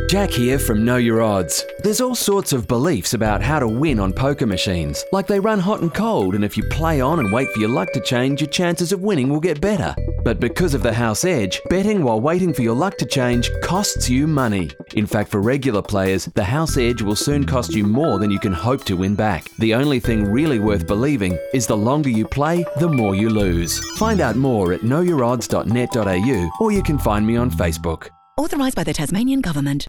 Jack here from Know Your Odds. There's all sorts of beliefs about how to win on poker machines. Like they run hot and cold, and if you play on and wait for your luck to change, your chances of winning will get better. But because of the house edge, betting while waiting for your luck to change costs you money. In fact, for regular players, the house edge will soon cost you more than you can hope to win back. The only thing really worth believing is the longer you play, the more you lose. Find out more at knowyourodds.net.au, or you can find me on Facebook. Authorised by the Tasmanian Government.